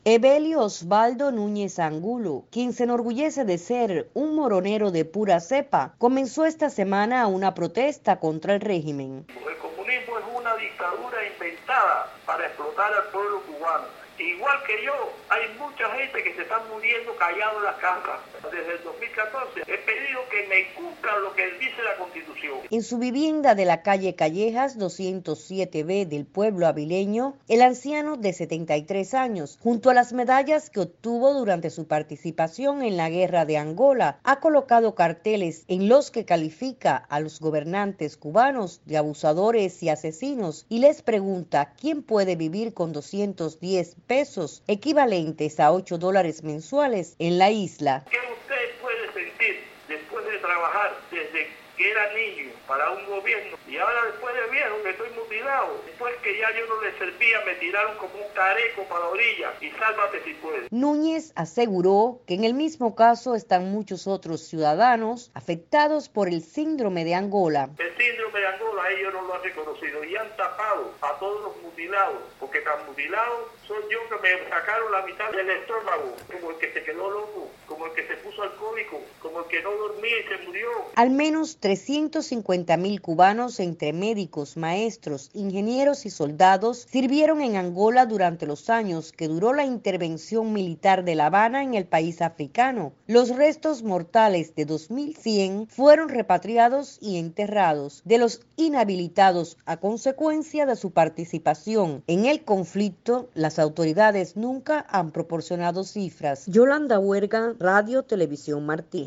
Evelio Osvaldo Núñez Angulo, quien se enorgullece de ser un moronero de pura cepa, comenzó esta semana una protesta contra el régimen. El comunismo es una dictadura inventada para explotar al pueblo cubano. Igual que yo, hay mucha gente que se está muriendo callado en las casas. Desde el 2014 he pedido que me cumplan lo que dice la Constitución. En su vivienda de la calle Callejas 207B del pueblo avileño, el anciano de 73 años, junto a las medallas que obtuvo durante su participación en la guerra de Angola, ha colocado carteles en los que califica a los gobernantes cubanos de abusadores y asesinos y les pregunta quién puede vivir con 210 pesos, equivalentes a $8 mensuales en la isla. ¿Qué usted puede sentir después de trabajar desde que era niño para un gobierno y ahora después de viejo que estoy mutilado, después que ya yo no le servía, me tiraron como un careco para la orilla y sálvate si puedes? Núñez aseguró que en el mismo caso están muchos otros ciudadanos afectados por el síndrome de Angola. El síndrome de Angola ellos no lo han reconocido y han tapado a todos los mutilados, porque tan mutilados soy yo que me sacaron la mitad del estómago, como el que se quedó loco, como el que se puso alcohólico, como el que no dormía y se murió. Al menos 350.000 cubanos entre médicos, maestros, ingenieros y soldados sirvieron en Angola durante los años que duró la intervención militar de La Habana en el país africano. Los restos mortales de 2.100 fueron repatriados y enterrados. De los inhabilitados a consecuencia de su participación en el conflicto, las autoridades nunca han proporcionado cifras. Yolanda Huerga, Radio Televisión Martí.